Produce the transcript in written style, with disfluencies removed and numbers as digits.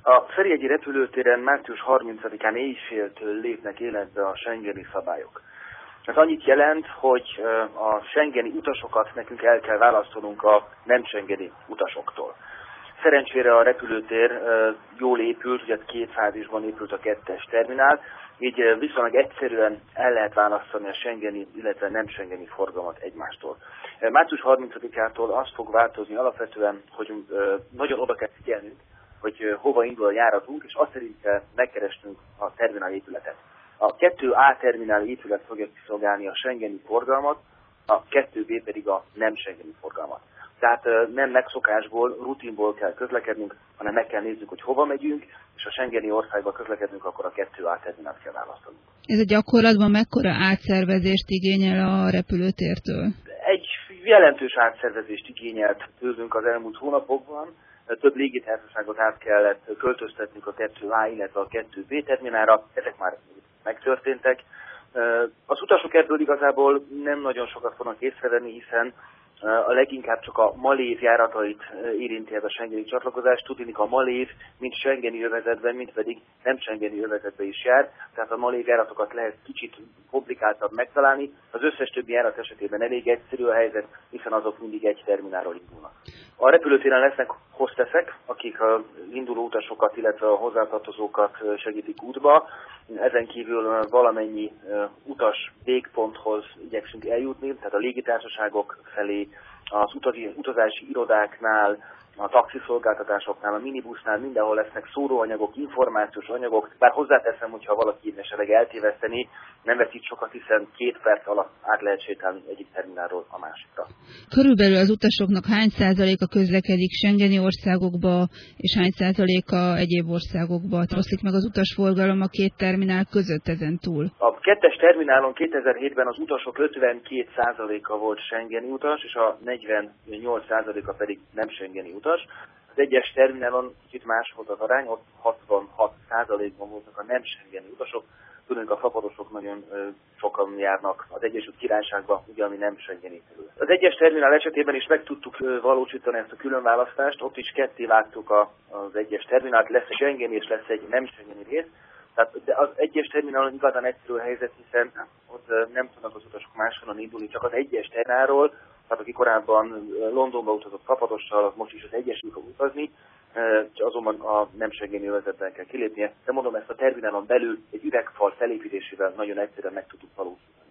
A Ferihegyi repülőtéren március 30-án éjféltől lépnek életbe a schengeni szabályok. Ez annyit jelent, hogy a schengeni utasokat nekünk el kell választanunk a nem schengeni utasoktól. Szerencsére a repülőtér jól épült, ugye 2 fázisban épült a 2-es terminál, így viszonylag egyszerűen el lehet választani a schengeni, illetve nem schengeni forgalmat egymástól. Március 30-ától az fog változni alapvetően, hogy nagyon oda kell figyelnünk, hogy hova indul a járatunk, és azt szerint kell megkeresnünk a terminál épületet. A 2A terminál épület fogja kiszolgálni a schengeni forgalmat, a 2B pedig a nem schengeni forgalmat. Tehát nem megszokásból, rutinból kell közlekednünk, hanem meg kell néznünk, hogy hova megyünk, és a schengeni országba közlekedünk, akkor a 2A terminált kell választanunk. Ez a gyakorlatban mekkora átszervezést igényel a repülőtértől? Egy jelentős átszervezést igényelt tőlünk az elmúlt hónapokban. Több légitársaságot át kellett költöztetnünk a 2A, illetve a 2B terminálra. Ezek már megtörténtek. Az utasok ebből igazából nem nagyon sokat fognak észrevenni, hiszen a leginkább csak a Malév járatait érinti ez a schengeni csatlakozás. Tudniillik a Malév mind schengeni övezetben, mind pedig nem schengeni övezetben is jár. Tehát a Malév járatokat lehet kicsit komplikáltabb megtalálni. Az összes többi járat esetében elég egyszerű a helyzet, hiszen azok mindig egy terminálról indulnak. A repülőtéren lesznek hosteszek, akik az induló utasokat, illetve a hozzátartozókat segítik útba. Ezen kívül valamennyi utas végponthoz igyekszünk eljutni, tehát a légitársaságok felé, az utazási irodáknál, a taxiszolgáltatásoknál, a minibusznál, mindenhol lesznek szóróanyagok, információs anyagok. Bár hozzáteszem, hogyha valaki esetleg eltéveszteni, nem veszít sokat, hiszen 2 perc alatt át lehet sétálni egyik terminálról a másikra. Körülbelül az utasoknak hány százaléka közlekedik schengeni országokba, és hány százaléka egyéb országokba? Oszlik meg az utasforgalom a 2 terminál között ezen túl? A 2-es terminálon 2007-ben az utasok 52%-a volt schengeni utas, és a 48%-a pedig nem schengeni utas. Az egyes terminálon kicsit más volt az arány, ott 66%-ban voltak a nem schengeni utasok. Tudunk, a fapadosok nagyon sokan járnak az Egyesült Királyságba, ugye, ami nem schengeni terület. Az egyes terminál esetében is meg tudtuk valósítani ezt a különválasztást, ott is ketté vágtuk az egyes terminált, lesz egy schengeni és lesz egy nem schengeni rész. Tehát az egyes terminálon igazán egyszerű a helyzet, hiszen ott nem tudnak az utasok máshonnan indulni, csak az egyes terminálról, tehát aki korábban Londonba utazott Fapadossal, az most is az egyesül fog utazni, azonban a nem schengeni övezetben kell kilépnie. De mondom, ezt a terminálon belül egy üvegfal felépítésével nagyon egyszerűen meg tudjuk valósítani.